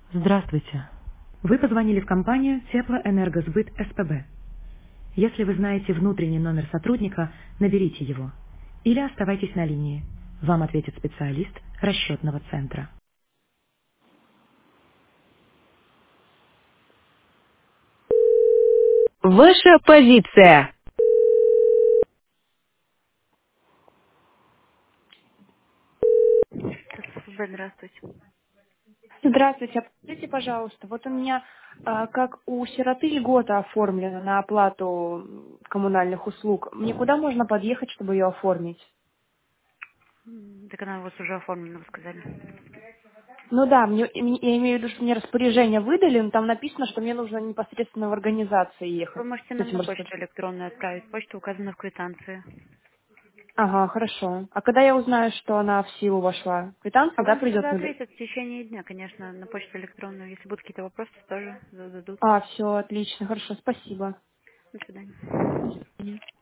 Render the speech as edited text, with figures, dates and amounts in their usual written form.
Здравствуйте. Вы позвонили в компанию Теплоэнергосбыт СПБ. Если вы знаете внутренний номер сотрудника, наберите его. Или оставайтесь на линии. Вам ответит специалист расчетного центра. Ваша позиция. Здравствуйте. Здравствуйте. Скажите, пожалуйста, вот у меня как у сироты льгота оформлена на оплату коммунальных услуг. Мне куда можно подъехать, чтобы ее оформить? Так она у вас уже оформлена, вы сказали. Ну да, я имею в виду, что мне распоряжение выдали, но там написано, что мне нужно непосредственно в организации ехать Вы можете с нам этим на почту распоряжением. электронную отправить. Почта указана в квитанции. Ага, хорошо. А когда я узнаю, что она в силу вошла? А Квитанция, да, вам сразу придет? ответят в течение дня, конечно, на почту электронную. Если будут какие-то вопросы, тоже зададут. А, все, отлично, хорошо, спасибо. До свидания.